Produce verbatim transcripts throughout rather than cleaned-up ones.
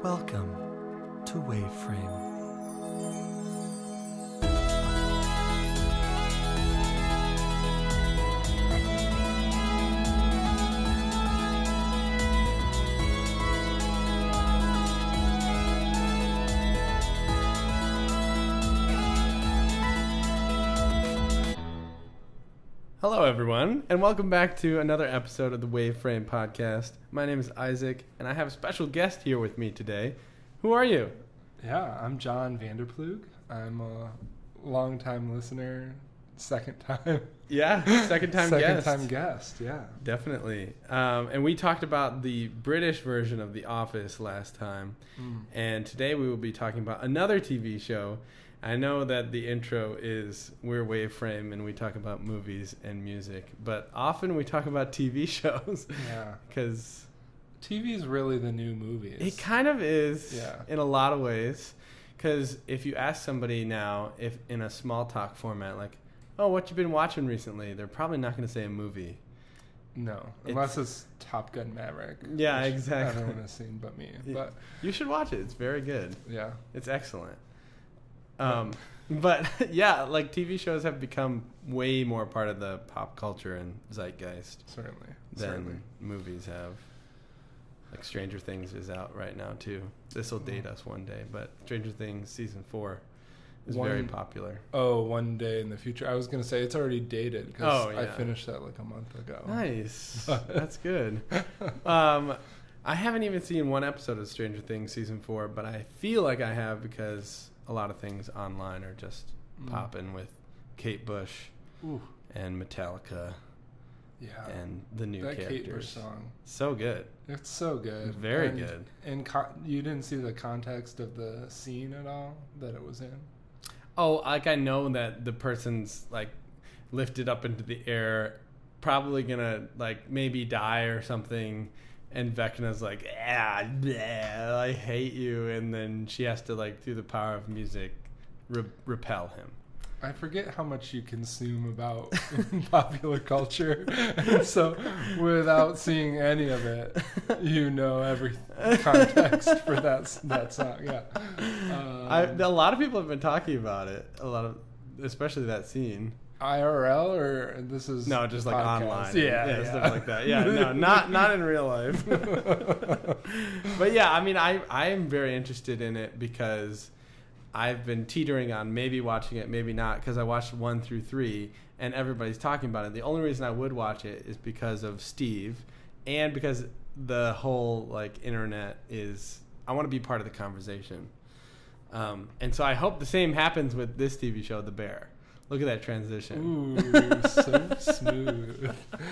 Welcome to Waveframe. Hello, everyone, and welcome back to another episode of the Waveframe podcast. My name is Isaac, and I have a special guest here with me today. Who are you? Yeah, I'm John Vanderplug. I'm a longtime listener, second time. Yeah, second time second guest. time guest, yeah. Definitely. Um, and we talked about the British version of The Office last time, Mm. and today we will be talking about another T V show. I know that the intro is we're Waveframe and we talk about movies and music, but often we talk about T V shows. Yeah. Because T V is really the new movies. it kind of is, Yeah. in a lot of ways. Because if you ask somebody now, if in a small talk format, like, oh, what you been watching recently, they're probably not going to say a movie. No, unless it's, it's Top Gun Maverick. Yeah, which exactly. Everyone has seen but me. But You should watch it. It's very good. yeah. It's excellent. Um, but yeah, like T V shows have become way more part of the pop culture and zeitgeist Certainly. than Certainly. movies have. Like Stranger Things is out right now too. This will date us one day, but Stranger Things season four is One- very popular. Oh, one day in the future. I was going to say it's already dated because Oh, I yeah. finished that like a month ago. Nice, that's good. Um, I haven't even seen one episode of Stranger Things season four, but I feel like I have because a lot of things online are just Mm. popping with Kate Bush Ooh, and Metallica yeah. and the new that characters. Kate Bush song. So good. It's so good. Very And- good. And co- you didn't see the context of the scene at all that it was in? Oh, like I know that the person's like lifted up into the air, probably gonna like maybe die or something, and Vecna's like, ah, bleh, I hate you, and then she has to like through the power of music re- repel him. I forget how much you consume about popular culture. And so without seeing any of it, you know every context for that that song. Yeah. Um, I, a lot of people have been talking about it. A lot of, especially that scene. I R L or this is No, just like podcast? online. Yeah, yeah, yeah. stuff like that. Yeah, no, not not in real life. But yeah, I mean, I I am very interested in it because I've been teetering on maybe watching it, maybe not, because I watched one through three and everybody's talking about it. The only reason I would watch it is because of Steve, and because the whole like internet is. I want to be part of the conversation, um, and so I hope the same happens with this T V show, The Bear. Look at that transition. Ooh, so smooth.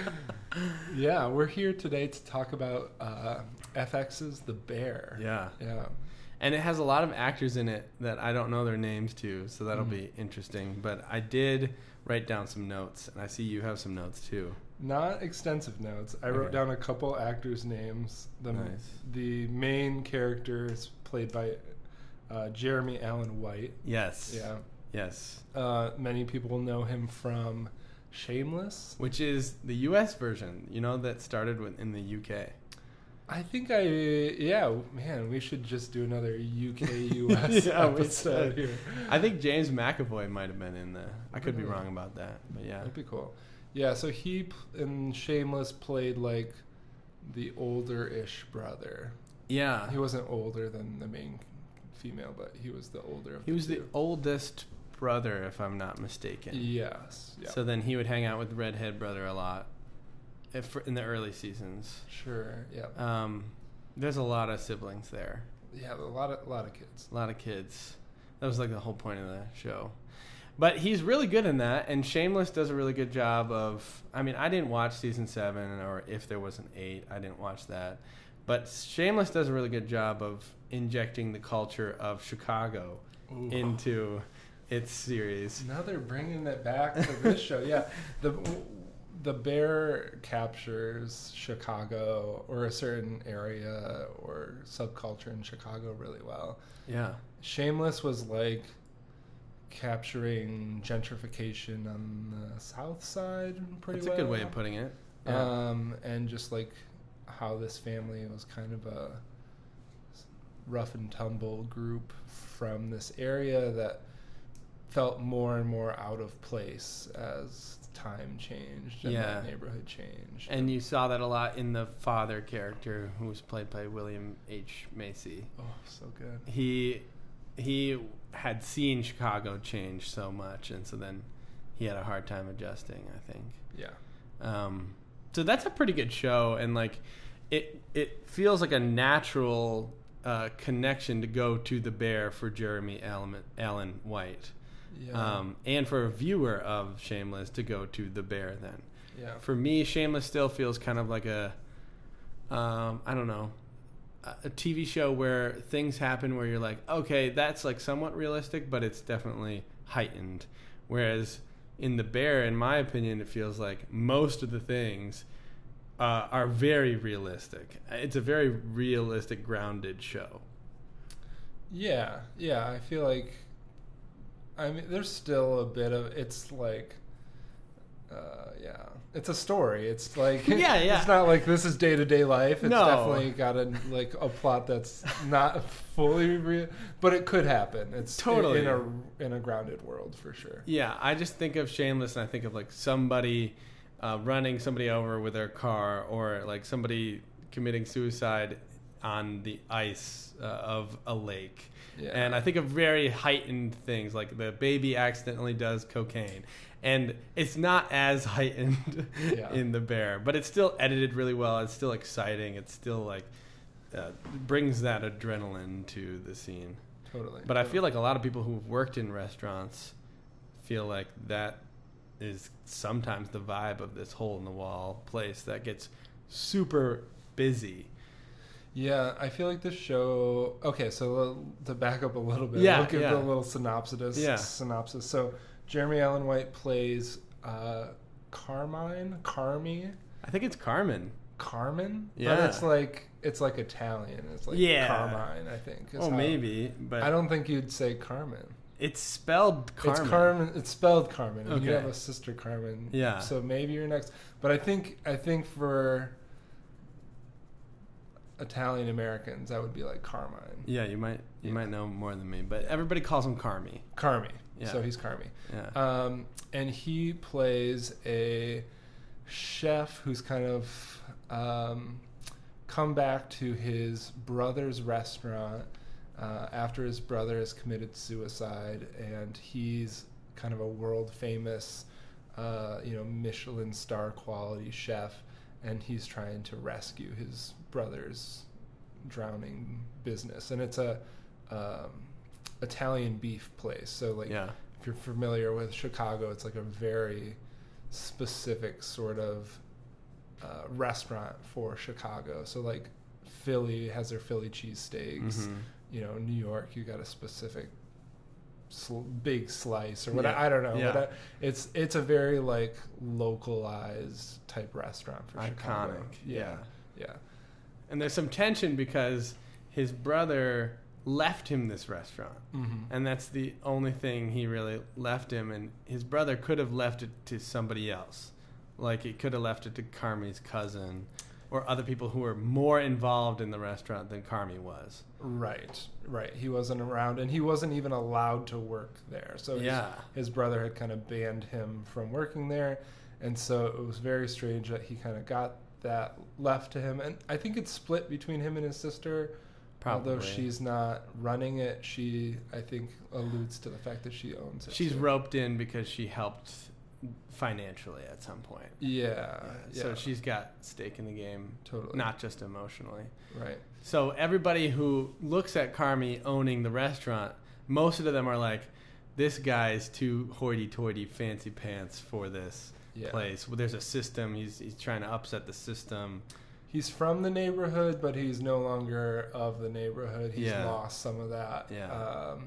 Yeah, we're here today to talk about uh, F X's The Bear. Yeah. Yeah. And it has a lot of actors in it that I don't know their names to, so that'll Mm. be interesting. But I did write down some notes, and I see you have some notes too. Not extensive notes. I wrote Okay. down a couple actors' names. The Nice. the main character is played by uh, Jeremy Allen White. Yes. Yeah. Yes. Uh, many people know him from Shameless. Which is the U S version, you know, that started with, in the U K. I think I yeah man we should just do another U K U S Yeah, we episode should. here. I think James McAvoy might have been in the. I could be Really? wrong about that, but yeah. That'd be cool. Yeah, so he p- in Shameless played like the older-ish brother. Yeah. He wasn't older than the main female, but he was the older of He was the two. oldest brother, if I'm not mistaken. Yes. Yeah. So then he would hang out with the redhead brother a lot, if, in the early seasons. Sure. Yeah. Um, there's a lot of siblings there. Yeah. A lot of a lot of kids. A lot of kids. That was like the whole point of the show. But he's really good in that, and Shameless does a really good job of. I mean, I didn't watch season seven, or if there was an eight, I didn't watch that. But Shameless does a really good job of injecting the culture of Chicago Ooh. into its series. Now they're bringing it back to this show. Yeah. The the bear captures Chicago or a certain area or subculture in Chicago really well. Yeah. Shameless was like capturing gentrification on the south side pretty That's well. a good way of putting it. Yeah. Um, and just like how this family was kind of a rough and tumble group from this area that felt more and more out of place as time changed and Yeah. that neighborhood changed. And you saw that a lot in the father character, who was played by William H. Macy. Oh, so good. He he had seen Chicago change so much, and so then he had a hard time adjusting, I think. Yeah. Um, so that's a pretty good show, and like it it feels like a natural uh, connection to go to The Bear for Jeremy Allen, Allen White. Yeah. Um, and for a viewer of Shameless to go to The Bear then. yeah. For me, Shameless still feels kind of like a, um, I don't know, a, a T V show where things happen where you're like, okay, that's like somewhat realistic, but it's definitely heightened. Whereas in The Bear, in my opinion, it feels like most of the things uh, are very realistic. It's a very realistic, grounded show. Yeah. Yeah. I feel like, I mean, there's still a bit of, it's like, uh, yeah, it's a story. It's like, Yeah, yeah. It's not like this is day to day life. It's No. definitely got a like a plot that's not fully real, but it could happen. It's Totally. in a in a grounded world for sure. Yeah, I just think of Shameless and I think of like somebody uh, running somebody over with their car, or like somebody committing suicide on the ice uh, of a lake. Yeah. And I think of very heightened things, like the baby accidentally does cocaine. And it's not as heightened Yeah. in The Bear, but it's still edited really well. It's still exciting. It's still like uh, brings that adrenaline to the scene. Totally. But I feel like a lot of people who've worked in restaurants feel like that is sometimes the vibe of this hole-in-the-wall place that gets super busy. Yeah, I feel like this show. Okay, so uh, to back up a little bit, Yeah, we'll give yeah. the little synopsis. Yeah. Synopsis. So Jeremy Allen White plays uh, Carmine, Carmi, I think it's Carmen. Carmen. Yeah. But it's like it's like Italian. It's like Yeah. Carmine, I think. is Oh, how- maybe, but I don't think you'd say Carmen. it's spelled Carmen. It's Carmen. It's spelled Carmen. And you Okay. have a sister Carmen. Yeah. So maybe you're next. But I think I think for Italian Americans, that would be like Carmine. Yeah, you might you Yeah. might know more than me, but everybody calls him Carmi. Carmi. Yeah. So he's Carmi. Yeah. Um, and he plays a chef who's kind of um, come back to his brother's restaurant uh, after his brother has committed suicide, and he's kind of a world famous, uh, you know, Michelin star quality chef, and he's trying to rescue his brother's drowning business. And it's a um, Italian beef place. So like, Yeah. if you're familiar with Chicago, it's like a very specific sort of uh, restaurant for Chicago. So like Philly has their Philly cheesesteaks. Mhm. You know, New York, you got a specific sl- big slice or what. Yeah. I, I don't know. Yeah. But I, it's it's a very like localized type restaurant for Chicago. Iconic. Yeah. Yeah. Yeah. And there's some tension because his brother left him this restaurant. Mm-hmm. And that's the only thing he really left him. And his brother could have left it to somebody else. Like, he could have left it to Carmi's cousin or other people who were more involved in the restaurant than Carmi was. Right, right. He wasn't around, and he wasn't even allowed to work there. So his, Yeah. his brother had kind of banned him from working there, and so it was very strange that he kind of got that left to him. And I think it's split between him and his sister. Probably. Although she's not running it, she, I think, alludes to the fact that she owns it. She's too. roped in because she helped financially at some point. Yeah, yeah. So she's got stake in the game, Totally. not just emotionally. Right. So everybody who looks at Carmi owning the restaurant, most of them are like, this guy's too hoity-toity, fancy pants for this Yeah. place. Well, there's a system. He's he's trying to upset the system. He's from the neighborhood, but he's no longer of the neighborhood. He's Yeah. lost some of that. Yeah. Um,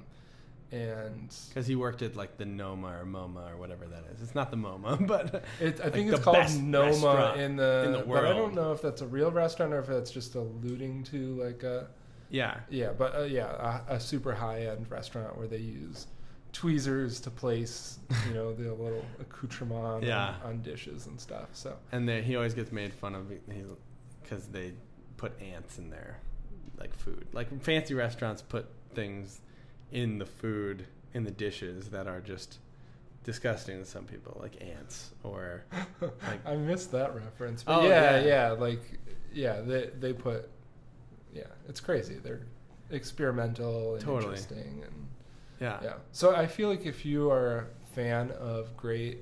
and Because he worked at like the Noma or MoMA or whatever that is. It's not the MoMA, but it, I like think the it's called best Noma restaurant in the, in the but I world. don't know if that's a real restaurant or if that's just alluding to like a, yeah. yeah, but uh, yeah, a, a super high end restaurant where they use tweezers to place, you know, the little accoutrement Yeah. on, on dishes and stuff. So And they, he always gets made fun of because they put ants in their like food. Like fancy restaurants put things in the food, in the dishes that are just disgusting to some people, like ants or like I missed that reference. But Oh, yeah, yeah. yeah, like yeah, they they put yeah, it's crazy. They're experimental and Totally. interesting and yeah. yeah. So I feel like if you are a fan of great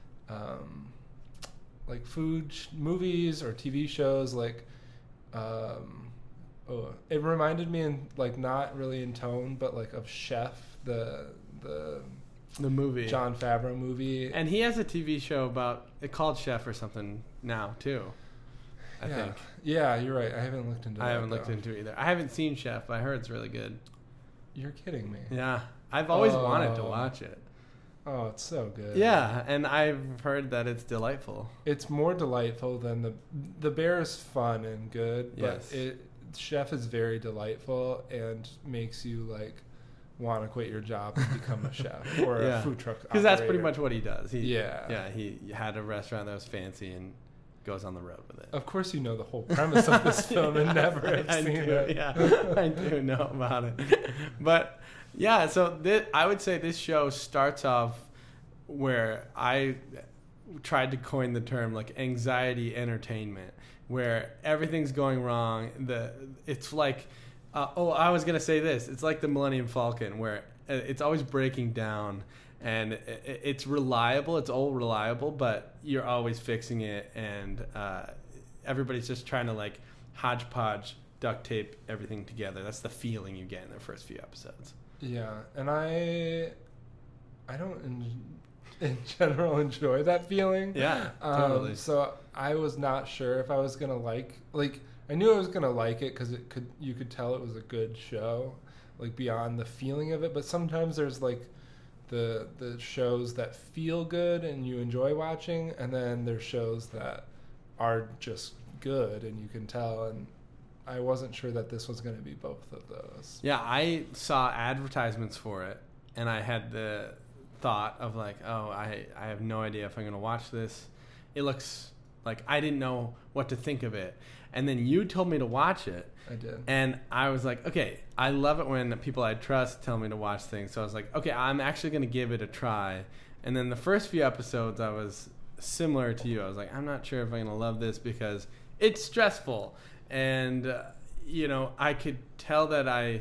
um like food sh- movies or T V shows, like um oh, it reminded me in like not really in tone but like of Chef, the the The movie. Jon Favreau movie. And he has a T V show about it called Chef or something now too. I yeah. think. Yeah, you're right. I haven't looked into I that, haven't looked though. into it either. I haven't seen Chef. I heard it's really good. You're kidding me. Yeah. I've always wanted to Oh. watch it. Oh, it's so good. Yeah, and I've heard that it's delightful. It's more delightful than the the bear is fun and good, but Yes. it Chef is very delightful and makes you like want to quit your job and become a chef or Yeah. a food truck Because that's pretty operator. much what he does. He, Yeah. Yeah, he had a restaurant that was fancy and goes on the road with it. Of course, you know the whole premise of this film and never have I seen do, it. Yeah, I do know about it. But yeah, so this, I would say this show starts off where I tried to coin the term like anxiety entertainment, where everything's going wrong. The it's like, uh, oh, I was gonna say this. It's like the Millennium Falcon, where it's always breaking down. And it- it's reliable. It's all reliable, but you're always fixing it, and uh, everybody's just trying to like hodgepodge, duct tape everything together. That's the feeling you get in the first few episodes. Yeah, and I, I don't in, in general enjoy that feeling. Yeah, Um, totally. So I was not sure if I was gonna like like I knew I was gonna like it because it could you could tell it was a good show, like beyond the feeling of it. But sometimes there's like the the shows that feel good and you enjoy watching, and then there's shows that are just good and you can tell. And I wasn't sure that this was gonna be both of those. Yeah, I saw advertisements for it, and I had the thought of like, oh, I, I have no idea if I'm going to watch this. It looks like I didn't know what to think of it. And then you told me to watch it. I did. And I was like, okay, I love it when people I trust tell me to watch things. So I was like, okay, I'm actually going to give it a try. And then the first few episodes, I was similar to you. I was like, I'm not sure if I'm going to love this because it's stressful. And, uh, you know, I could tell that I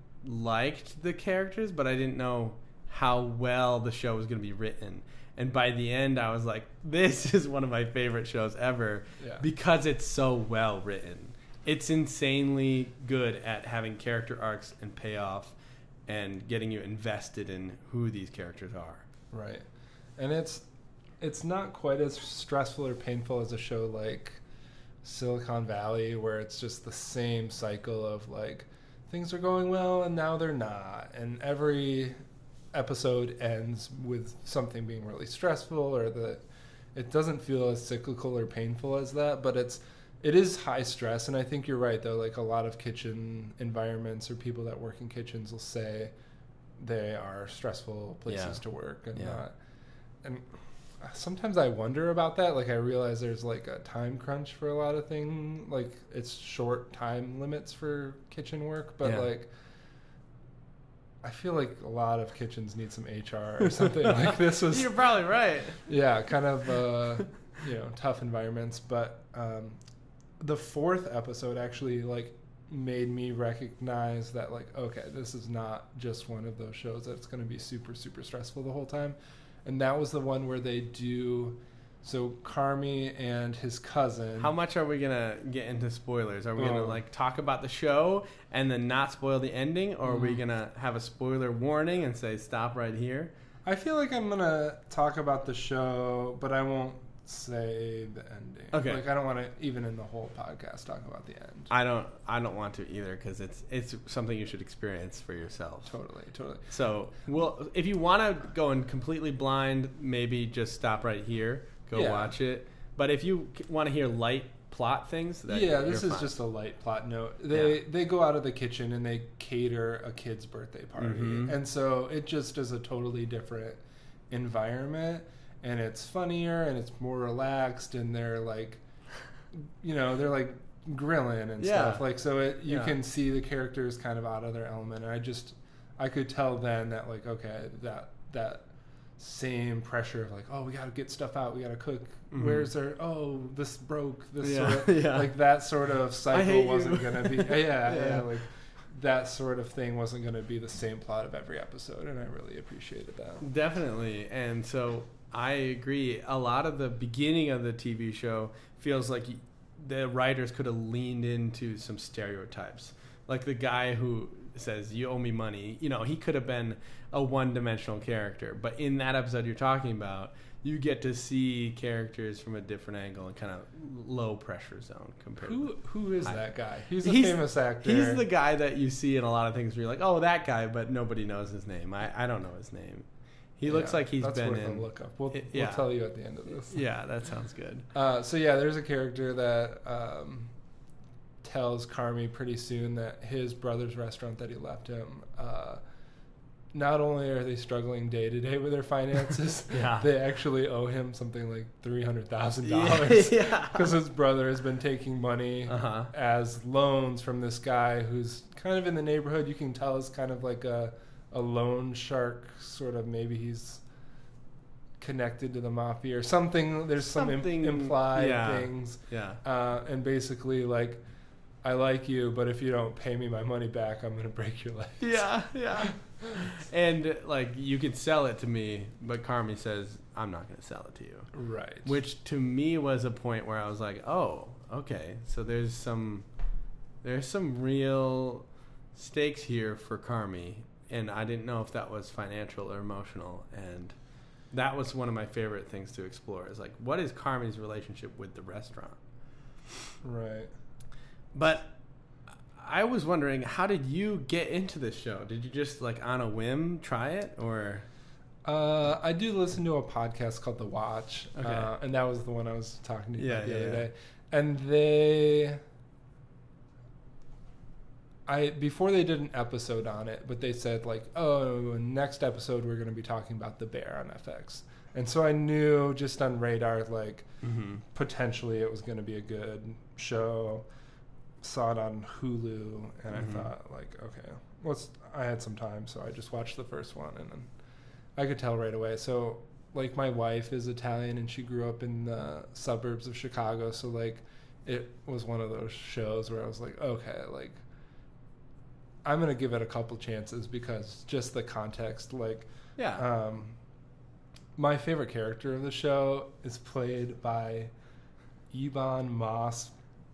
liked the characters, but I didn't know how well the show was going to be written. And by the end, I was like, this is one of my favorite shows ever Yeah. because it's so well written. It's insanely good at having character arcs and payoff and getting you invested in who these characters are. Right. And it's it's not quite as stressful or painful as a show like Silicon Valley, where it's just the same cycle of like things are going well and now they're not, and every episode ends with something being really stressful, or the it doesn't feel as cyclical or painful as that, but it's it is high stress. And I think you're right, though, like a lot of kitchen environments or people that work in kitchens will say they are stressful places Yeah. to work and Yeah. not. And sometimes I wonder about that. Like I realize there's like a time crunch for a lot of things. Like it's short time limits for kitchen work, but Yeah. like I feel like a lot of kitchens need some H R or something. Like this was You're probably right. yeah, kind of uh, you know, tough environments. But um, the fourth episode actually like made me recognize that like, okay, this is not just one of those shows that's going to be super super stressful the whole time. And that was the one where they do so Carmy and his cousin. How much are we going to get into spoilers? Are we going to Oh. like talk about the show and then not spoil the ending? Or are we Mm. going to have a spoiler warning and say stop right here? I feel like I'm gonna talk about the show, but I won't say the ending. Okay. Like I don't want to even in the whole podcast talk about the end. I don't I don't want to either because it's it's something you should experience for yourself. Totally, totally. So, well, if you want to go in completely blind, maybe just stop right here, go Yeah. watch it. But if you want to hear light plot things, that Yeah, you're this is fine. just a light plot note. They Yeah. they go out of the kitchen and they cater a kid's birthday party, Mhm. and so it just is a totally different environment, and it's funnier and it's more relaxed, and they're like, you know, they're like grilling and Yeah. stuff. Like, so it, you Yeah. can see the characters kind of out of their element. And I just, I could tell then that like, okay, that, that same pressure of like, oh, we got to get stuff out. We got to cook. Mhm. Where's there? Oh, this broke. This Yeah. sort of, Yeah. like that sort of cycle hate wasn't you. going to be, yeah, yeah, Yeah. like that sort of thing wasn't going to be the same plot of every episode. And I really appreciated that. Definitely. And so I agree. A lot of the beginning of the T V show feels like the writers could have leaned into some stereotypes. Like the guy who says, you owe me money. You know, he could have been a one-dimensional character. But in that episode you're talking about, you get to see characters from a different angle and kind of low pressure zone compared Who to... Who is I- that guy? He's a He's- famous actor. He's the guy that you see in a lot of things where you're like, oh, that guy, but nobody knows his name. I, I don't know his name. He looks Yeah, like he's that's been worth in... a look up. We'll, it- we'll yeah. tell you at the end of this. Yeah, that sounds good. Uh, so yeah, there's a character that um, tells Carmy pretty soon that his brother's restaurant that he left him. Uh, not only are they struggling day to day with their finances, Yeah. they actually owe him something like three hundred thousand Yeah, dollars yeah. because his brother has been taking money Uh-huh. as loans from this guy who's kind of in the neighborhood. You can tell is kind of like a a loan shark, sort of. Maybe he's connected to the mafia or something. There's some im- Something, implied yeah. things, Yeah. uh, and basically like, I like you, but if you don't pay me my money back, I'm gonna break your leg. Yeah, yeah. And like you could sell it to me, but Carmy says I'm not going to sell it to you. Right. Which to me was a point where I was like, "Oh, okay. So there's some there's some real stakes here for Carmy." And I didn't know if that was financial or emotional, and that was one of my favorite things to explore. Is like, what is Carmy's relationship with the restaurant? Right. But I was wondering, how did you get into this show? Did you just like on a whim try it, or? Uh, I do listen to a podcast called The Watch, Okay. uh, and that was the one I was talking to you Yeah, about the yeah, other yeah. day. And they, I before they did an episode on it, but they said like, oh, next episode we're going to be talking about The Bear on F X, and so I knew just on radar like Mm-hmm. potentially it was going to be a good show. Saw it on Hulu, and Mhm. I thought like, okay, let's. I had some time, so I just watched the first one, and then I could tell right away. So like, my wife is Italian, and she grew up in the suburbs of Chicago, so like, it was one of those shows where I was like, okay, like, I'm gonna give it a couple chances because just the context, like, Yeah. um, my favorite character of the show is played by Ebon Moss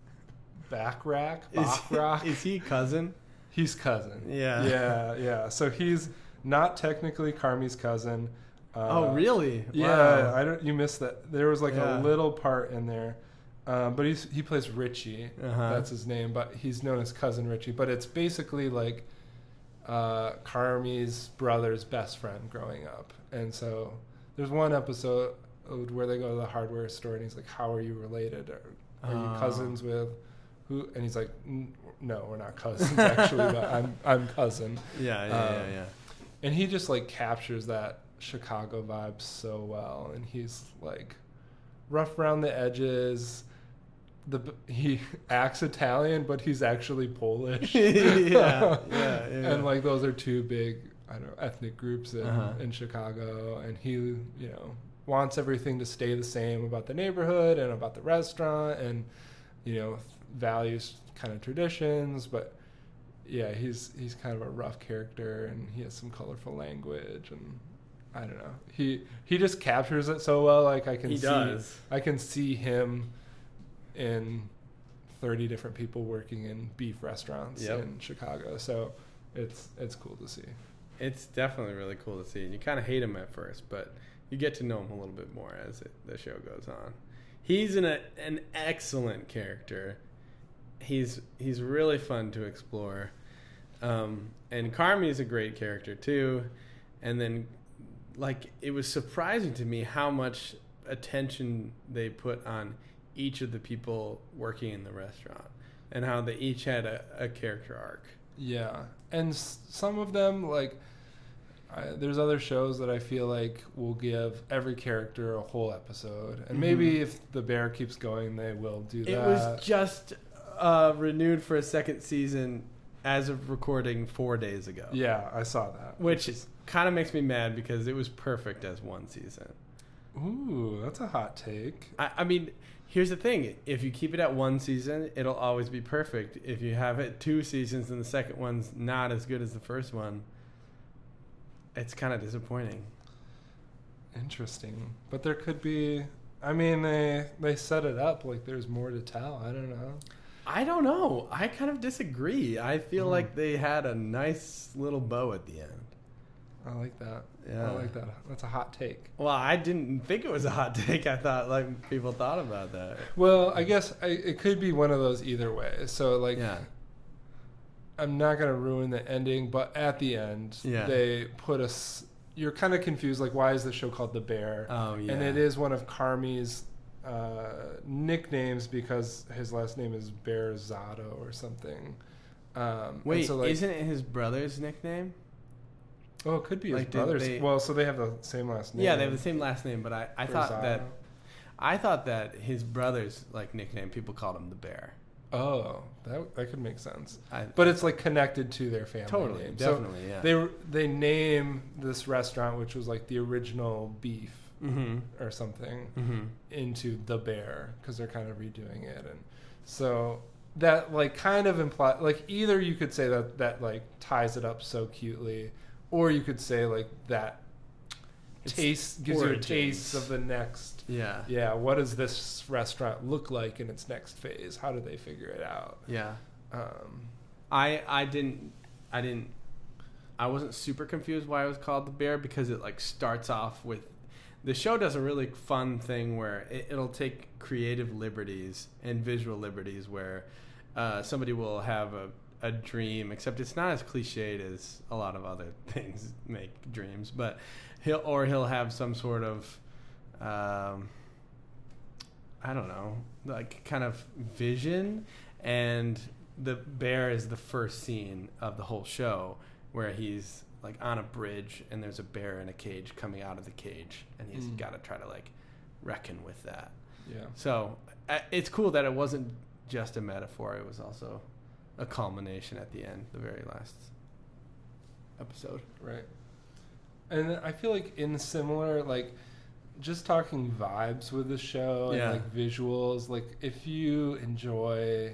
Backrack. is, Backrack. is he cousin? He's cousin. Yeah. Yeah, yeah. So he's not technically Carmy's cousin. Uh, Oh, really? Yeah, Wow. I don't. You missed that. There was like Yeah. a little part in there, um, but he's he plays Richie. Uh-huh. That's his name, but he's known as Cousin Richie. But it's basically like uh, Carmy's brother's best friend growing up, and so there's one episode where they go to the hardware store, and he's like, "How are you related? Are, are you Oh. cousins with who?" And he's like, "N- "No, we're not cousins actually, but I'm I'm cousin." Yeah, yeah, Um, yeah, yeah. And he just like captures that Chicago vibe so well, and he's like rough around the edges. The he acts Italian, but he's actually Polish. yeah, yeah, yeah. And like, those are two big, I don't know, ethnic groups in, Uh-huh. in Chicago, and he, you know, wants everything to stay the same about the neighborhood and about the restaurant, and you know, values kind of traditions, but yeah, he's he's kind of a rough character, and he has some colorful language, and I don't know, he he just captures it so well. Like, I can He see does. I can see him in thirty different people working in beef restaurants Yep. in Chicago, so it's it's cool to see. It's definitely really cool to see. And you kind of hate him at first, but you get to know him a little bit more as it, the show goes on. He's an an excellent character. He's he's really fun to explore. Um, and Carmy is a great character too. And then, like, it was surprising to me how much attention they put on each of the people working in the restaurant, and how they each had a, a character arc. Yeah, and s- some of them, like, I, there's other shows that I feel like will give every character a whole episode, and maybe Mhm. if The Bear keeps going, they will do that. It was just uh, renewed for a second season as of recording four days ago. Yeah, I saw that. Which is, kind of makes me mad because it was perfect as one season. ooh, that's a hot take. I, I mean, here's the thing. If you keep it at one season, it'll always be perfect. If you have it two seasons and the second one's not as good as the first one, it's kind of disappointing. Interesting. But there could be, I mean, they they set it up like there's more to tell. I don't know. I don't know. I kind of disagree. I feel Mm. like they had a nice little bow at the end. I like that. Yeah. I like that. That's a hot take. Well, I didn't think it was a hot take. I thought like people thought about that. Well, I guess I, it could be one of those either way. So, like, Yeah. I'm not going to ruin the ending, but at the end, Yeah. they put us. You're kind of confused, like, why is the show called The Bear? Oh, yeah. And it is one of Carmi's uh, nicknames because his last name is Bearzado or something. Um, and Wait, so, like, isn't it his brother's nickname? oh, it could be his like, did brother's. they- Well, so they have the same last name. Yeah, they have the same last name, but I, I thought Bearzado. that I thought that his brother's like nickname people called him the Bear. Oh, that that could make sense. I, But it's like connected to their family totally, name. So definitely, yeah. They they name this restaurant, which was like the original Beef Mm-hmm. or something, Mm-hmm. into The Bear because they're kind of redoing it, and so that like kind of imply like either you could say that that like ties it up so cutely, or you could say like that It's taste gives origins. you a taste of the next. Yeah. Yeah, what does this restaurant look like in its next phase? How do they figure it out? Yeah. Um, I I didn't I didn't I wasn't super confused why it was called the Bear because it like starts off with the show does a really fun thing where it, it'll take creative liberties and visual liberties where uh, somebody will have a, a dream, except it's not as cliched as a lot of other things make dreams, but he'll or he'll have some sort of um, I don't know, like kind of vision, and the bear is the first scene of the whole show where he's like on a bridge and there's a bear in a cage coming out of the cage and he's Mm. got to try to like reckon with that. yeah. So uh, it's cool that it wasn't just a metaphor, it was also a culmination at the end, the very last episode. Right. And I feel like in similar, like, just talking vibes with the show and Yeah. like visuals, like if you enjoy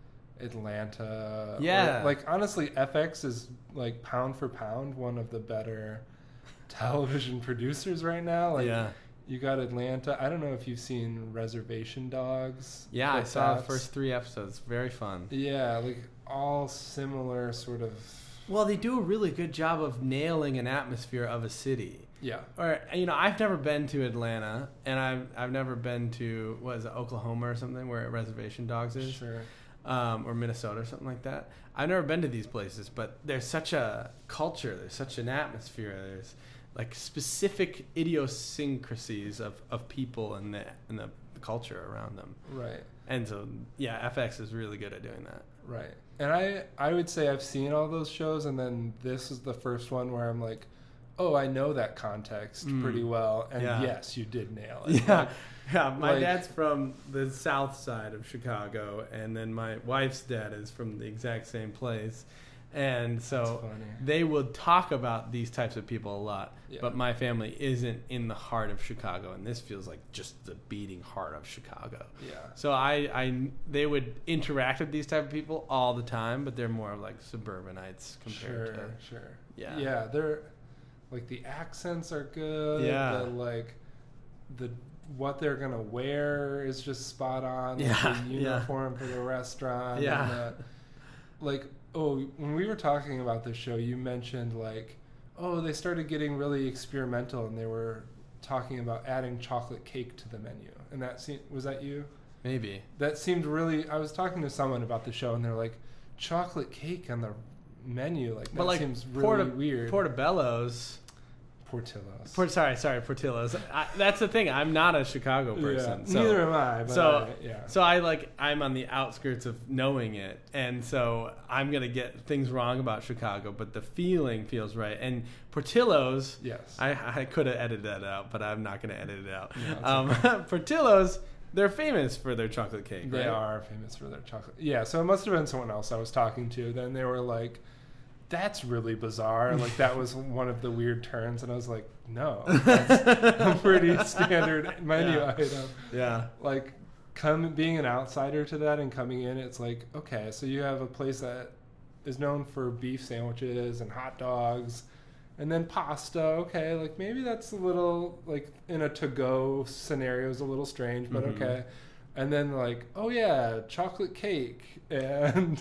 Atlanta, or, Yeah. like honestly, F X is like pound for pound one of the better television producers right now. Like, yeah. you got Atlanta. I don't know if you've seen Reservation Dogs. Yeah, I but saw the that's- first three episodes. Very fun. Yeah, like all similar sort of. Well, they do a really good job of nailing an atmosphere of a city. Yeah. Or you know, I've never been to Atlanta, and I've I've never been to what is it, Oklahoma or something, where Reservation Dogs is, Sure. um, or Minnesota or something like that. I've never been to these places, but there's such a culture, there's such an atmosphere, there's like specific idiosyncrasies of, of people and the and the culture around them. Right. And so yeah, F X is really good at doing that. Right. And I I would say I've seen all those shows, and then this is the first one where I'm like, oh, I know that context Mm. pretty well, and Yeah. yes, you did nail it. Yeah, Like, yeah. My like- dad's from the south side of Chicago, and then my wife's dad is from the exact same place, and that's so funny. they would talk about these types of people a lot. Yeah. But my family isn't in the heart of Chicago, and this feels like just the beating heart of Chicago. Yeah. So I, I, they would interact with these type of people all the time, but they're more of like suburbanites compared Sure, to. sure. Yeah. Yeah, they're like the accents are good. Yeah. The like the what they're gonna wear is just spot on. Yeah, Like the yeah. uniform for the restaurant. Yeah. And the, like oh, when we were talking about this show, you mentioned like oh they started getting really experimental, and they were talking about adding chocolate cake to the menu. And that seemed, was that you? Maybe. That seemed really. I was talking to someone about the show, and they're like, chocolate cake on the menu, like that But like seems really Porta, weird. Portobello's. Portillo's. Port, sorry, sorry, Portillo's. I, that's the thing. I'm not a Chicago person. Yeah, So, neither am I. But so, I, yeah. so I like I'm on the outskirts of knowing it, and so I'm gonna get things wrong about Chicago, but the feeling feels right. And Portillo's, Yes. I I could have edited that out, but I'm not gonna edit it out. No, it's um, Portillo's they're famous for their chocolate cake, They right? are famous for their chocolate. Yeah, so it must have been someone else I was talking to. Then they were like, that's really bizarre. Like, that was one of the weird turns. And I was like, no, that's a pretty standard menu Yeah. item. Yeah. Like, come being an outsider to that and coming in, it's like, okay, so you have a place that is known for beef sandwiches and hot dogs and then pasta. Okay, like maybe that's a little, like in a to-go scenario is a little strange, but Mhm. okay. And then like, oh yeah, chocolate cake and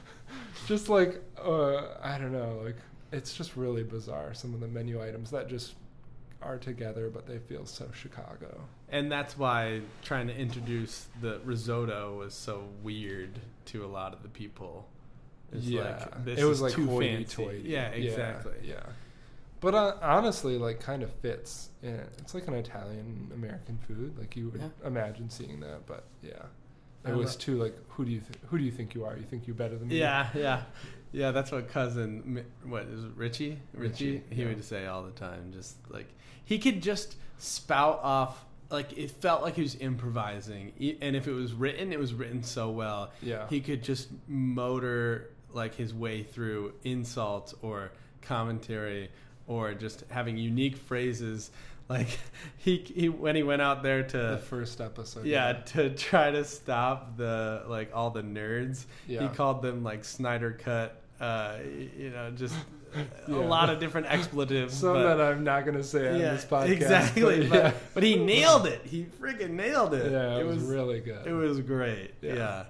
just like, uh, I don't know, like it's just really bizarre, some of the menu items that just are together, but they feel so Chicago. And that's why trying to introduce the risotto was so weird to a lot of the people. It's yeah, like, this it was is like too hoity-toity. fancy. Yeah, exactly. Yeah, yeah. But uh, honestly, like, kind of fits. In it. It's like an Italian American food. Like you would Yeah. imagine seeing that. But yeah, I it was love- too like, who do you th- who do you think you are? You think you're better than me? Yeah, yeah, yeah. That's what cousin, Mi- what is it, Richie? Richie, Richie, he yeah. would say all the time. Just like he could just spout off. Like it felt like he was improvising, E- and if it was written, it was written so well. Yeah. He could just motor like his way through insults or commentary or just having unique phrases. Like he, he when he went out there to The first episode. yeah, to try to stop the like all the nerds. Yeah. He called them like Snyder Cut. Uh, y- you know, just a Yeah. lot of different expletives. Some but, that I'm not going to say on yeah, this podcast. exactly. But, But, yeah. but he nailed it. He freaking nailed it. Yeah, it, was, really good. It was great. Yeah. Yeah.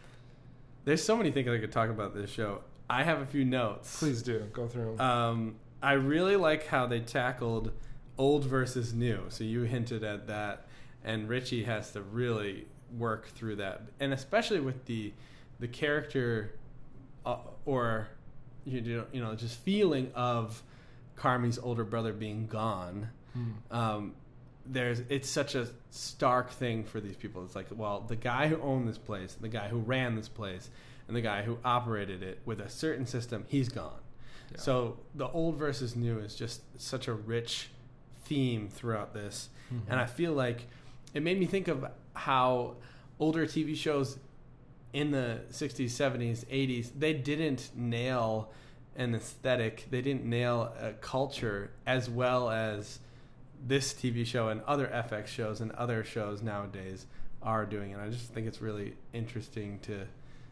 There's so many things I could talk about this show. I have a few notes. Please do go through 'em. Um, I really like how they tackled old versus new. So you hinted at that, and Richie has to really work through that, and especially with the the character uh, or you know, you know just feeling of Carmi's older brother being gone. Hmm. Um, there's it's such a stark thing for these people. It's like, well, the guy who owned this place, the guy who ran this place, and the guy who operated it with a certain system, he's gone. Yeah. So the old versus new is just such a rich theme throughout this. Mhm. And I feel like it made me think of how older T V shows in the sixties, seventies, eighties, they didn't nail an aesthetic. They didn't nail a culture as well as this T V show and other F X shows and other shows nowadays are doing. And I just think it's really interesting to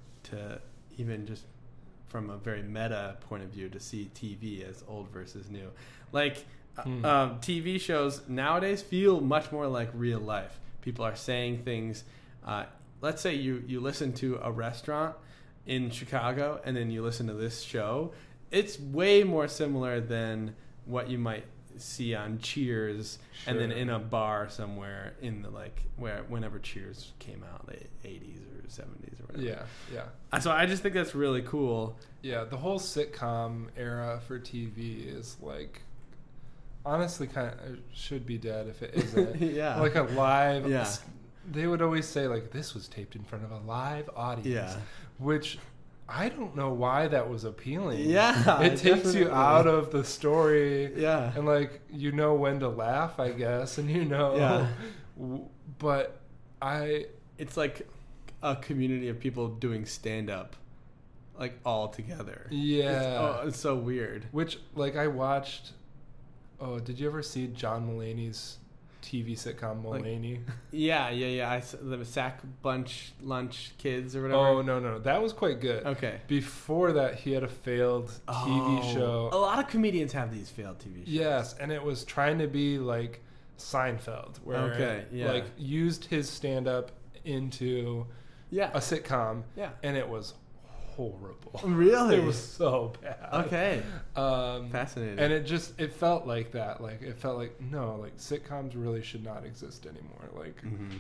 to even just from a very meta point of view to see T V as old versus new. Like Hmm. um, T V shows nowadays feel much more like real life. People are saying things. Uh, let's say you, you listen to a restaurant in Chicago and then you listen to this show. It's way more similar than what you might see on Cheers and then Sure. in a bar somewhere in the like where whenever Cheers came out, the eighties or seventies or whatever. Yeah, yeah. Uh, So I just think that's really cool. Yeah, the whole sitcom era for T V is like honestly kind of should be dead if it isn't. Yeah. Like a live Yeah. they would always say like this was taped in front of a live audience, Yeah. which I don't know why that was appealing. Yeah, It takes you definitely. out of the story. Yeah. And like you know when to laugh, I guess, and you know Yeah. w- but I It's like a community of people doing stand up like all together. yeah. It's, oh, it's so weird. Which, like, I watched. Oh, did you ever see John Mulaney's T V sitcom Like- Mulaney? Yeah, yeah, yeah. I s- the Sack Bunch Lunch Kids or whatever. Oh no, no, that was quite good. Okay. Before that, he had a failed T V Oh, show. A lot of comedians have these failed T V shows. Yes, and it was trying to be like Seinfeld, where Okay, it, yeah. like used his stand up into Yeah. a sitcom, Yeah. and it was horrible. Really? It was so bad. Okay. Um, Fascinating. And it just it felt like that. Like it felt like no, like sitcoms really should not exist anymore. Like Mm-hmm.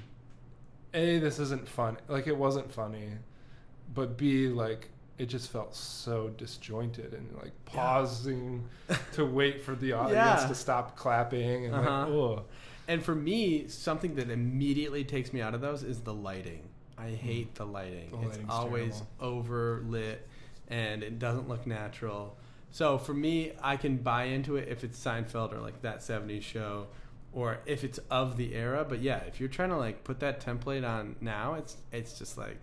A, this isn't fun. Like it wasn't funny, but B, like it just felt so disjointed and like pausing to wait for the audience Yeah. to stop clapping and Uh-huh. like oh And for me, something that immediately takes me out of those is the lighting. I hate the lighting. The it's lighting's always overlit and it doesn't look natural. So for me, I can buy into it if it's Seinfeld or like that seventies show or if it's of the era. But yeah, if you're trying to like put that template on now, it's it's just like,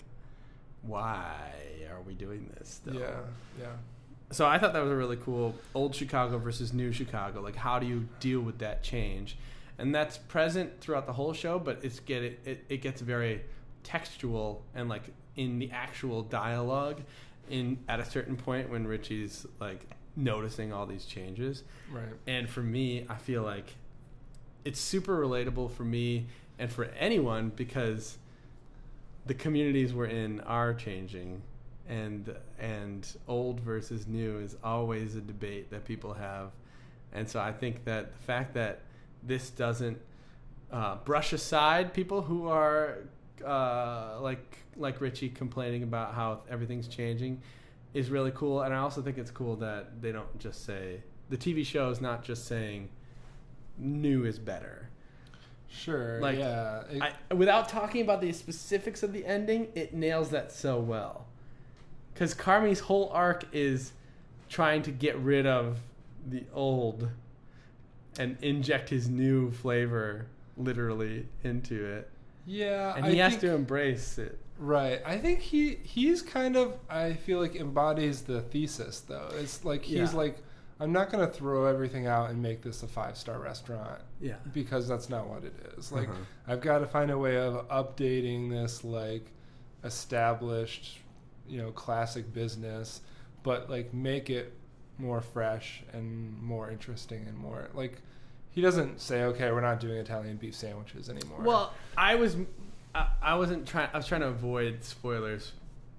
why are we doing this still? Yeah, yeah. So I thought that was a really cool old Chicago versus new Chicago. Like, how do you deal with that change? And that's present throughout the whole show, but it's get it, it, it gets very textual and like in the actual dialogue in at a certain point when Richie's like noticing all these changes. Right. And for me, I feel like it's super relatable for me and for anyone because the communities we're in are changing. And and old versus new is always a debate that people have. And so I think that the fact that this doesn't uh, brush aside people who are uh, like like Richie complaining about how everything's changing is really cool. And I also think it's cool that they don't just say, the T V show is not just saying new is better. Sure, Like, yeah. It, I, without talking about the specifics of the ending, it nails that so well. Because Carmi's whole arc is trying to get rid of the old and inject his new flavor literally into it. yeah, And I he has think, to embrace it. Right. I think he he's kind of, I feel like, embodies the thesis, though. It's like he's Yeah. like, I'm not going to throw everything out and make this a five-star restaurant Yeah. because that's not what it is. Like, Uh-huh. I've got to find a way of updating this, like, established, you know, classic business, but, like, make it more fresh and more interesting and more, like, he doesn't say, okay, we're not doing Italian beef sandwiches anymore. Well, I was, I, I wasn't trying. I was trying to avoid spoilers,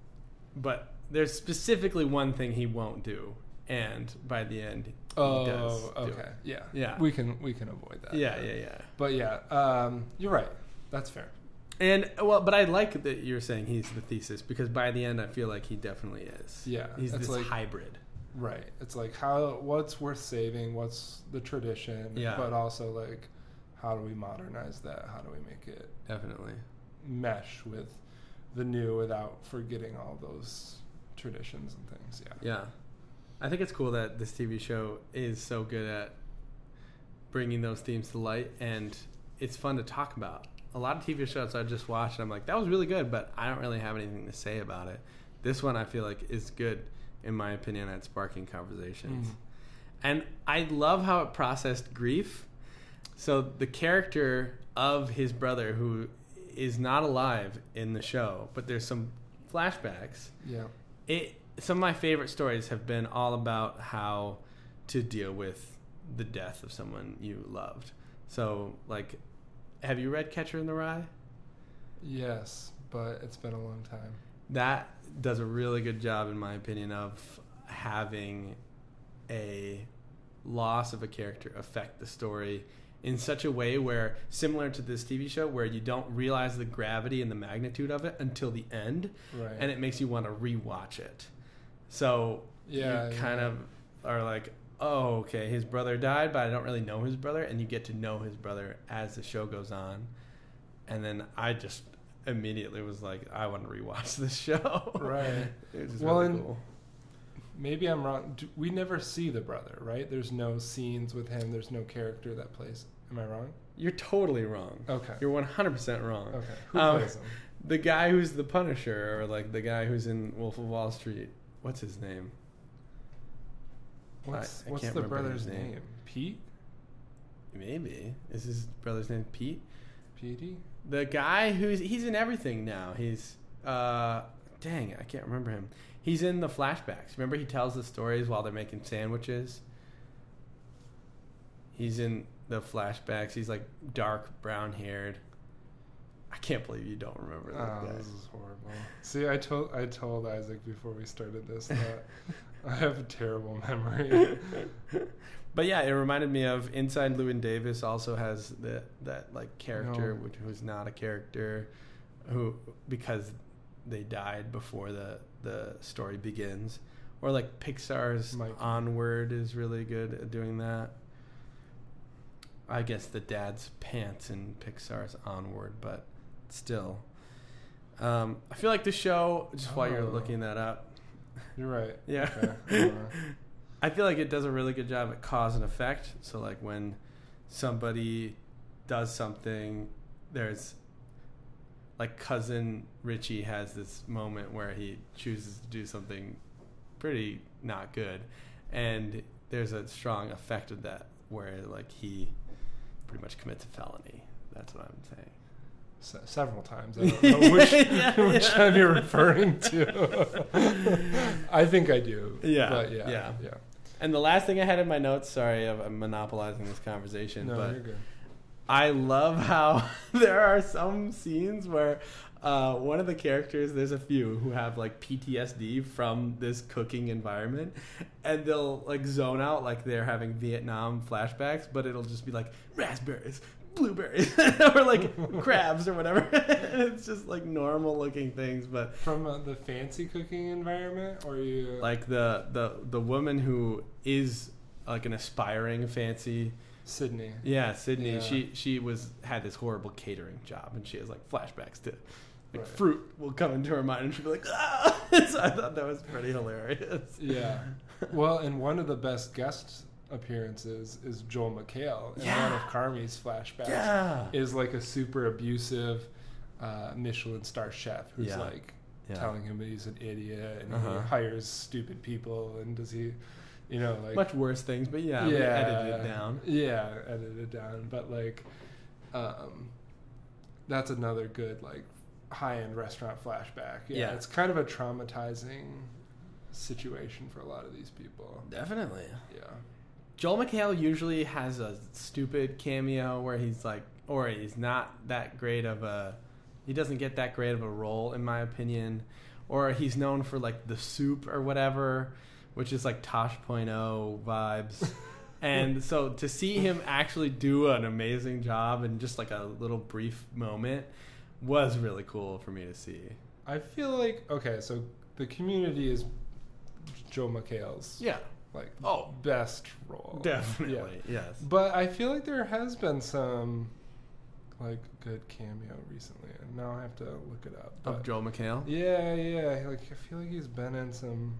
but there's specifically one thing he won't do, and by the end, he oh, does. do okay. it. Yeah. Yeah. We can, we can avoid that. Yeah, yeah, yeah. But yeah, um, you're right. That's fair. And well, but I like that you're saying he's the thesis because by the end, I feel like he definitely is. Yeah, he's it's this like- hybrid. Right. It's like how what's worth saving, what's the tradition, Yeah. but also like how do we modernize that? How do we make it Definitely. mesh with the new without forgetting all those traditions and things? Yeah. Yeah, I think it's cool that this T V show is so good at bringing those themes to light, and it's fun to talk about. A lot of T V shows I just watched, and I'm like, that was really good, but I don't really have anything to say about it. This one I feel like is good, in my opinion, at sparking conversations. Mm. And I love how it processed grief. So the character of his brother, who is not alive in the show, but there's some flashbacks. Yeah. It some of my favorite stories have been all about how to deal with the death of someone you loved. So, like, have you read Catcher in the Rye? Yes, but it's been a long time. That does a really good job, in my opinion, of having a loss of a character affect the story in such a way where, similar to this T V show, where you don't realize the gravity and the magnitude of it until the end, Right. and it makes you want to rewatch it. So Yeah, you yeah. kind of are like, oh, okay, his brother died, but I don't really know his brother, and you get to know his brother as the show goes on. And then I just immediately was like, I want to rewatch this show. Right. It was just Well, really and- cool. Maybe I'm wrong. Do- We never see the brother, right? There's no scenes with him. There's no character that plays. Am I wrong? You're totally wrong. Okay. You're one hundred percent wrong. Okay. Who Um, plays him? The guy who's the Punisher, or like the guy who's in Wolf of Wall Street. What's his name? What's I what's can't the remember brother's his name. name? Pete? Maybe. Is his brother's name Pete? Petey? The guy who's he's in everything now. He's uh dang, I can't remember him. He's in the flashbacks. Remember he tells the stories while they're making sandwiches? He's in the flashbacks. He's like dark brown haired. I can't believe you don't remember that Oh, guy. this is horrible. See, I told I told Isaac before we started this that I have a terrible memory. But yeah, it reminded me of Inside Llewyn Davis also has the, that like character No. which who's not a character who because they died before the the story begins. Or like Pixar's Mike. Onward is really good at doing that. I guess the dad's pants in Pixar's Onward, but still. Um, I feel like the show, just while you're Oh. looking that up, You're right. yeah. Okay. Uh, I feel like it does a really good job at cause and effect. So like when somebody does something. There's like cousin Richie has this moment where he chooses to do something pretty not good, and there's a strong effect of that where like he pretty much commits a felony. That's what I'm saying. Se- several times. I don't know which, Yeah, which yeah. time you're referring to. I think I do. Yeah, But yeah. yeah. Yeah. And the last thing I had in my notes, sorry, I'm I'm monopolizing this conversation, No, but you're good. I love how there are some scenes where uh, one of the characters, there's a few who have like P T S D from this cooking environment, and they'll like zone out like they're having Vietnam flashbacks, but it'll just be like raspberries, blueberries, or like crabs or whatever. And it's just like normal looking things, but From uh, the fancy cooking environment, or you like the the the woman who is like an aspiring fancy. Sydney? Yeah, Sydney. Yeah. She she was had this horrible catering job, and she has like flashbacks to like Right. fruit will come into her mind, and she'll be like, ah! So I thought that was pretty hilarious. Yeah. Well, and one of the best guest appearances is Joel McHale in Yeah. one of Carmi's flashbacks. Yeah. Is like a super abusive uh, Michelin star chef who's Yeah. like Yeah. telling him he's an idiot and Uh-huh. he hires stupid people, and does he, you know, like Much worse things, but yeah, we edited it down. Yeah, edited it down. But like, um, that's another good like high-end restaurant flashback. Yeah, Yeah. it's kind of a traumatizing situation for a lot of these people. Definitely. Yeah. Joel McHale usually has a stupid cameo where he's like, or he's not that great of a, he doesn't get that great of a role, in my opinion. Or he's known for like The Soup or whatever, which is like Tosh point oh vibes. And so to see him actually do an amazing job in just like a little brief moment was really cool for me to see. I feel like okay, so the Community is Joel McHale's Yeah, like Oh. best role. definitely. Yeah. Yes. But I feel like there has been some like good cameo recently, and now I have to look it up. Of But Joel McHale. yeah, yeah, like I feel like he's been in some.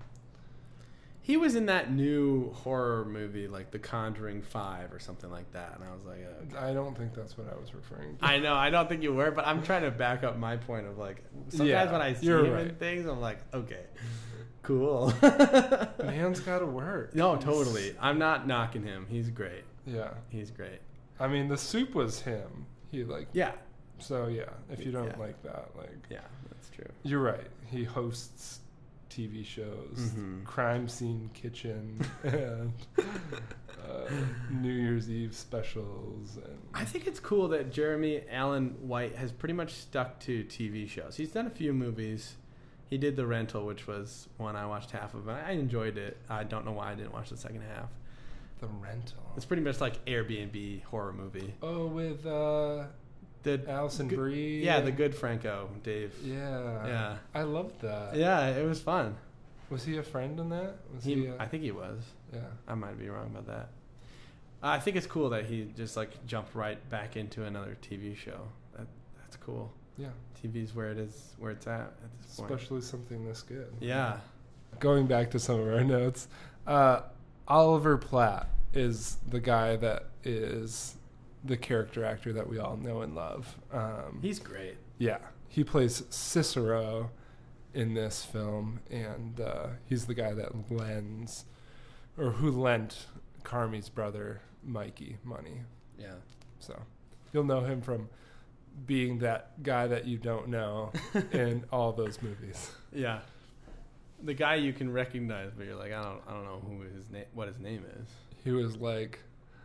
He was in that new horror movie, like The Conjuring five or something like that. And I was like, uh, I don't think that's what I was referring to. I know, I don't think you were, but I'm trying to back up my point of like, sometimes Yeah, when I see you're him in right. things, I'm like, okay, cool. Man's got to work. No, He's- totally. I'm not knocking him. He's great. Yeah, He's great. I mean, The Soup was him. He like. Yeah. So yeah, if you don't Yeah. like that, like. Yeah, that's true. You're right. He hosts T V shows, Mhm. Crime Scene Kitchen, and uh, New Year's Eve specials. And I think it's cool that Jeremy Allen White has pretty much stuck to T V shows. He's done a few movies. He did The Rental, which was one I watched half of. I enjoyed it. I don't know why I didn't watch the second half. The Rental. It's pretty much like Airbnb horror movie. Oh, with uh, The Alison good- Brie. Yeah, the good Franco, Dave. Yeah. Yeah. I loved that. Yeah, it was fun. Was he a friend in that? Was He, he? a, I think he was. yeah. I might be wrong about that. I think it's cool that he just like jumped right back into another T V show. That that's cool. Yeah. T V's where it is, where it's at at this point. Especially something this good. Yeah. Going back to some of our notes, uh, Oliver Platt is the guy that is the character actor that we all know and love. Um, He's great. yeah, he plays Cicero in this film, and uh, he's the guy that lends, or who lent Carmi's brother Mikey money. Yeah. So you'll know him from being that guy that you don't know in all those movies. Yeah. The guy you can recognize, but you're like, I don't, I don't know who his name, what his name is. He was like,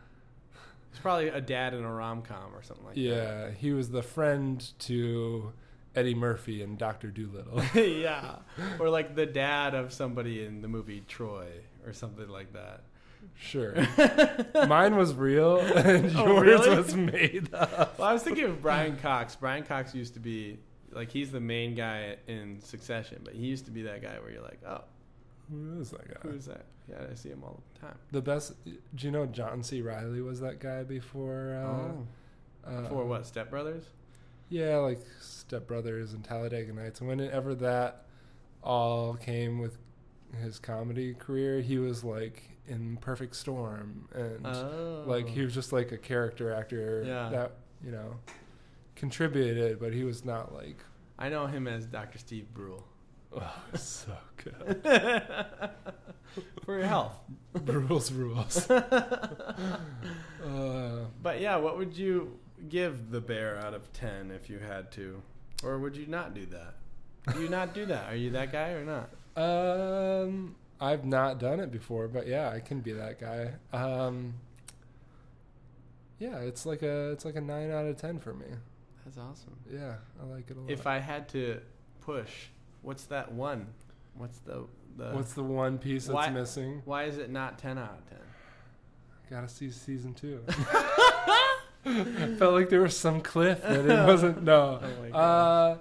He's probably a dad in a rom com or something like yeah, he was the friend to Eddie Murphy and Doctor Dolittle. that. Yeah. Or like the dad of somebody in the movie Troy or something like that. Sure. Mine was real and yours Oh, really? was made up. Well, I was thinking of Brian Cox. Brian Cox used to be like, he's the main guy in Succession, but he used to be that guy where you're like, oh, Who is that guy? who's that? Yeah, I see him all the time. The best. Do you know John C. Reilly was that guy before? Uh, uh, For what, Step Brothers? Yeah, like Step Brothers and Talladega Nights. And whenever that all came with his comedy career, he was like in Perfect Storm, and Oh. like he was just like a character actor Yeah. that you know, contributed, but he was not like. I know him as Doctor Steve Brule. Oh, so good. For your health. Rules, rules. uh, But yeah, what would you give The Bear out of ten if you had to? Or would you not do that? Do you not do that? Are you that guy or not? um, I've not done it before, but yeah, I can be that guy. Um, yeah, it's like a it's like a nine out of ten for me. That's awesome. Yeah, I like it a lot. If I had to push, what's that one? What's the the What's the one piece that's Why- missing? why is it not ten out of ten? Gotta see season two. Felt like there was some cliff that it wasn't. No. Oh my uh,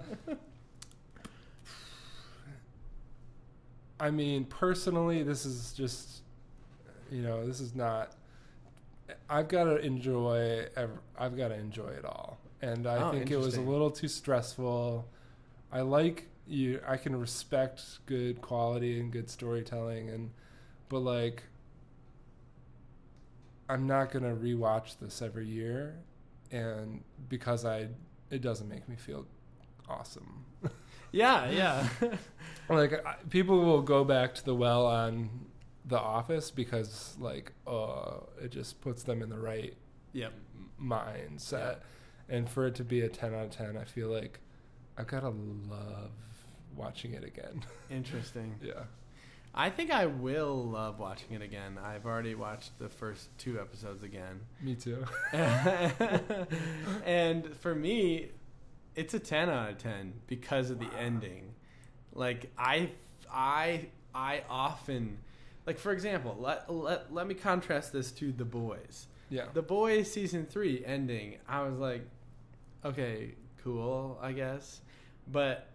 I mean, personally, this is just, you know, this is not. I've got to enjoy. ev- I've got to enjoy it all, and I Oh, think it was a interesting. little too stressful. I like you. I can respect good quality and good storytelling, and but like. I'm not gonna rewatch this every year, and because I, it doesn't make me feel awesome. Yeah, yeah. Like I, people will go back to the well on The Office because like, uh, it just puts them in the right Yep. mindset, and for it to be a ten out of ten, I feel like I've gotta love watching it again. Interesting. Yeah. I think I will love watching it again. I've already watched the first two episodes again. Me too. And for me, it's a ten out of ten because of the ending. Like I I I often like for example, let let let me contrast this to The Boys. Yeah. The Boys season three ending, I was like, okay, cool, I guess. But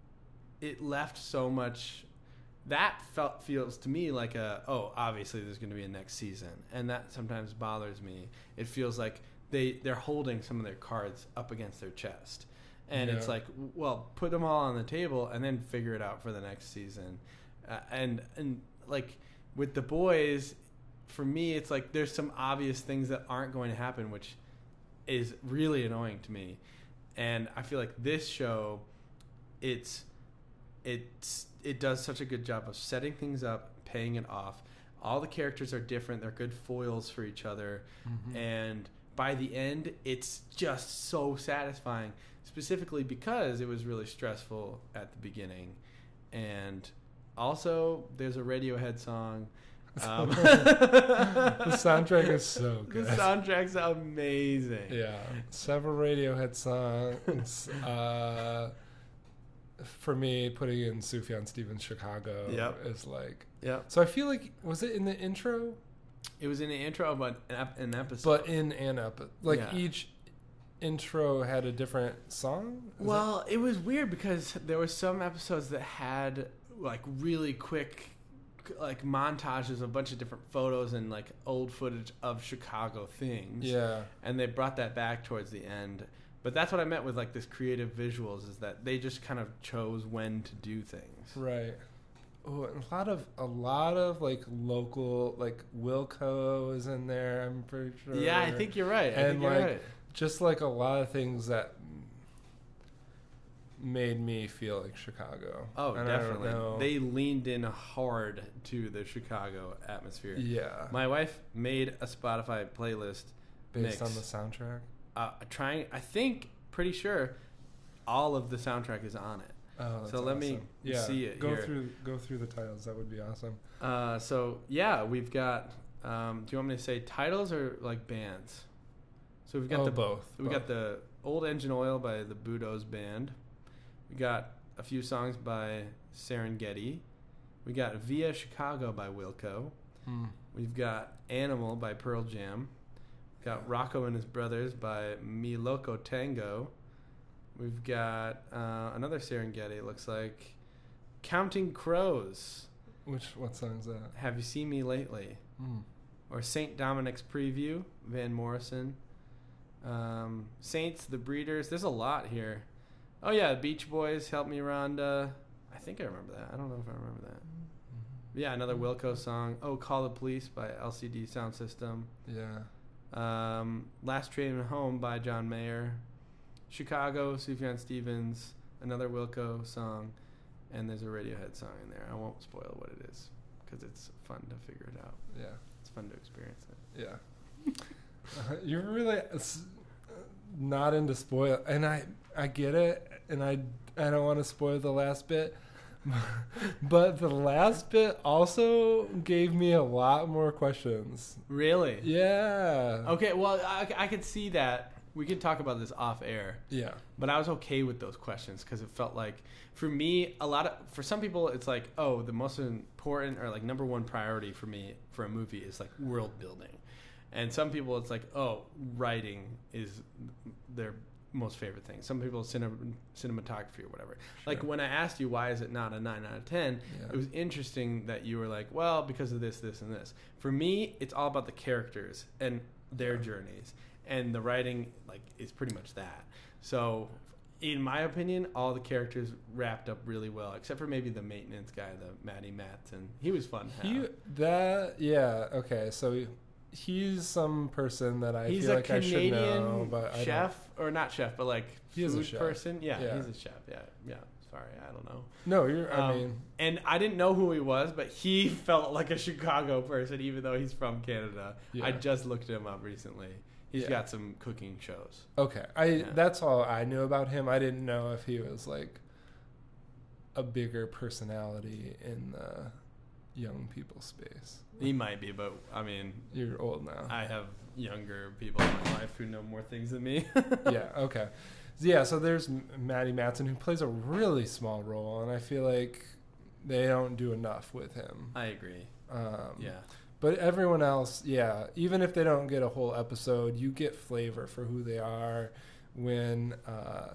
it left so much. That felt feels to me like a oh obviously there's going to be a next season, and that sometimes bothers me. It feels like they they're holding some of their cards up against their chest, and Yeah. it's like well put them all on the table and then figure it out for the next season, uh, and and like with The Boys, for me it's like there's some obvious things that aren't going to happen, which is really annoying to me, and I feel like this show, it's it's it does such a good job of setting things up, paying it off. All the characters are different. They're good foils for each other. Mhm. And by the end, it's just so satisfying, specifically because it was really stressful at the beginning. And also, there's a Radiohead song. Um, The soundtrack is so the good. soundtrack's amazing. Yeah, several Radiohead songs. uh, for me, putting in Sufjan Stevens' Chicago Yep. is like. Yep. So I feel like was it in the intro, It was in the intro of an, ep- an episode. but in an episode, like Yeah. each intro had a different song. Is Well, it was weird because there were some episodes that had like really quick like montages of a bunch of different photos and like old footage of Chicago things. that- yeah, And they brought that back towards the end. But that's what I meant with like this creative visuals is that they just kind of chose when to do things. right. Oh, and a lot of a lot of like local, like Wilco is in there. I'm pretty sure. Yeah, I think you're right. I And, think you're like, right. just like a lot of things that made me feel like Chicago. Oh, And I don't definitely. know- They leaned in hard to the Chicago atmosphere. yeah, My wife made a Spotify playlist based mix. on the soundtrack. Uh, trying, I think, pretty sure, all of the soundtrack is on it. Oh, that's So let me awesome. yeah, see it Go here. through go through the titles. That would be awesome. Uh, so yeah, we've got. Um, do you want me to say titles or like bands? So we've got Oh, the both. We both. got the Old Engine Oil by the Budos Band. We got a few songs by Serengeti. We got Via Chicago by Wilco. Hmm. We've got Animal by Pearl Jam. Got Rocco and His Brothers by Mi Loco Tango. We've got uh, another Serengeti, it looks like. Counting Crows. Which what song is that? Have You Seen Me Lately? Hmm. Or Saint Dominic's Preview, Van Morrison. Um, Saints, The Breeders. There's a lot here. Oh, yeah, Beach Boys, Help Me Rhonda. I think I remember that. I don't know if I remember that. Yeah, another Wilco song. Oh, Call the Police by L C D Sound System. Yeah. Um, Last Train Home by John Mayer. Chicago, Sufjan Stevens. Another Wilco song. And there's a Radiohead song in there. I won't spoil what it is because it's fun to figure it out. Yeah. It's fun to experience it. Yeah. uh, you're really s- not into spoil, and I I get it, and I I don't want to spoil the last bit, but the last bit also gave me a lot more questions. Really? Yeah. Okay, well, I, I could see that. We could talk about this off air. Yeah. But I was okay with those questions because it felt like, for me, a lot of, for some people, it's like, oh, the most important or like number one priority for me for a movie is like world building. And some people, it's like, oh, writing is their most favorite thing. Some people, cinem- cinematography or whatever. Sure. Like when I asked you, why is it not a nine out of ten? Yeah. It was interesting that you were like, well, because of this, this, and this. For me, it's all about the characters and their journeys. And the writing, like, is pretty much that. So, in my opinion, all the characters wrapped up really well, except for maybe the maintenance guy, the Matty Matson. He was fun. to He have. that yeah okay so he's some person that I He's feel a like I should Canadian know, but I chef, or not chef, but like He is a food chef. person. Yeah, Yeah. he's a chef. Yeah, yeah. Sorry, I don't know. don't. No, you're. I Um, mean, and I didn't know who he was, but he felt like a Chicago person, even though he's from Canada. Yeah. I just looked him up recently. He's Yeah. got some cooking shows. okay. I Yeah. that's all I knew about him. I didn't know if he was like a bigger personality in the young people space. He might be, but I mean, You're old now. I have younger people in my life who know more things than me. yeah. Okay. Yeah. So there's M- Matty Matson, who plays a really small role, and I feel like they don't do enough with him. I agree. Um, Yeah. But everyone else, yeah, even if they don't get a whole episode, you get flavor for who they are. When uh,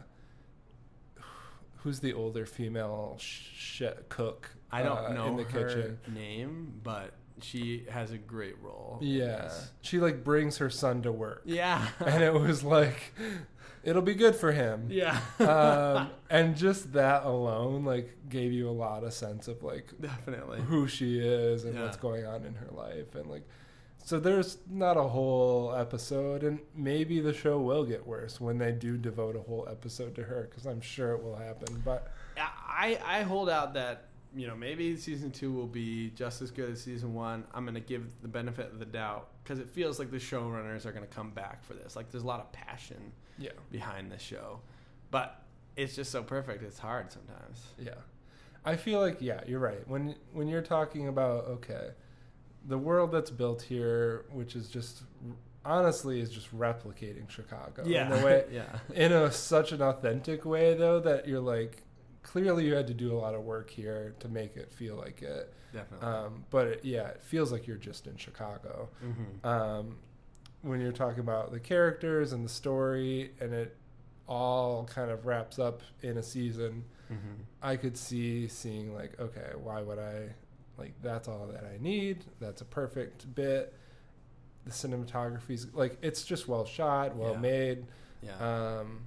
who's the older female sh- cook? I don't uh, know in the her kitchen. name, but she has a great role. in Yeah, this. she like brings her son to work, Yeah. and it was like, it'll be good for him. yeah. um, and just that alone, like, gave you a lot of sense of like Definitely. who she is and Yeah. what's going on in her life, and like, so there's not a whole episode, and maybe the show will get worse when they do devote a whole episode to her, because I'm sure it will happen. But I, I hold out that, you know, maybe season two will be just as good as season one. I'm going to give the benefit of the doubt because it feels like the showrunners are going to come back for this. Like, there's a lot of passion yeah, behind this show. But it's just so perfect. It's hard sometimes. yeah, I feel like yeah, you're right. When when you're talking about okay, the world that's built here, which is just honestly is just replicating Chicago. Yeah. in a way, yeah. in a such an authentic way though that you're like, clearly you had to do a lot of work here to make it feel like it. Definitely. Um, but it, yeah, it feels like you're just in Chicago. Mm-hmm. Um, when you're talking about the characters and the story, and it all kind of wraps up in a season, Mm-hmm. I could see seeing like, okay, why would I, like, that's all that I need. That's a perfect bit. The cinematography's like, it's just well shot, well Yeah. made. Yeah. Um,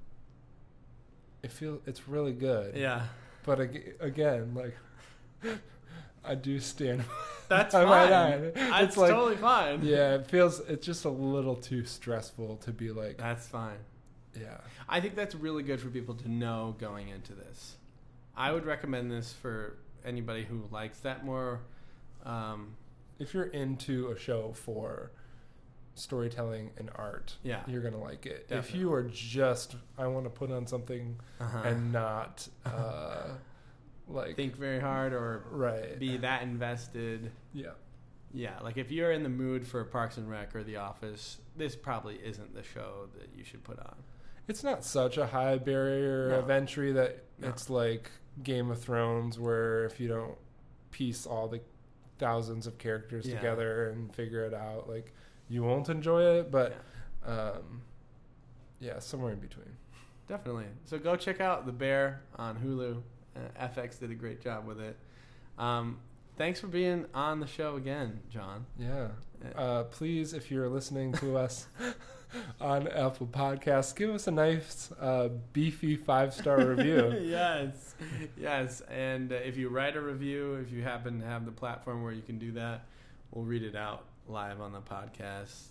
it feels, it's really good. yeah. But ag- again, like, I do stand. That's by fine. my nine. That's It's like, totally fine. yeah, it feels, it's just a little too stressful to be like, That's fine. yeah. I think that's really good for people to know going into this. I would recommend this for anybody who likes that more. Um, If you're into a show for storytelling and art, Yeah. you're gonna like it. If Definitely. you are just, I want to put on something uh-huh. and not uh, like think very hard or right, be that invested. yeah, Yeah, like if you're in the mood for Parks and Rec or The Office, this probably isn't the show that you should put on. it's not such a high barrier No. of entry that No. it's like Game of Thrones, where if you don't piece all the thousands of characters Yeah. together and figure it out, like, you won't enjoy it. But Yeah. um, yeah, somewhere in between. Definitely. So go check out The Bear on Hulu. Uh, F X did a great job with it. Um, thanks for being on the show again, John. Yeah. Uh, please, if you're listening to us on Apple Podcasts, give us a nice, uh, beefy five-star review. yes, yes. And uh, if you write a review, if you happen to have the platform where you can do that, we'll read it out live on the podcast.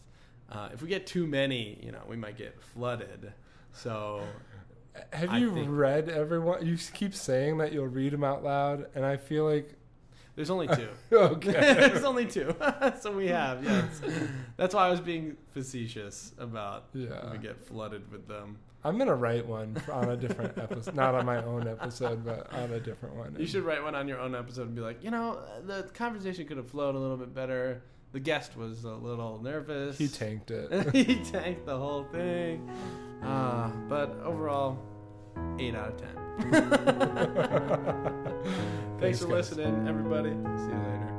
Uh, if we get too many, you know, we might get flooded. So, have I you think- read everyone? You keep saying that you'll read them out loud, and I feel like there's only two. okay. There's only two. So we have, yes. That's why I was being facetious about Yeah. if we get flooded with them. I'm gonna write one on a different episode, not on my own episode, but on a different one. You should write one on your own episode and be like, you know, the conversation could have flowed a little bit better. The guest was a little nervous. He tanked it. He tanked the whole thing. Uh, but overall, eight out of ten. Thanks, Thanks, for guys. listening, everybody. See you later.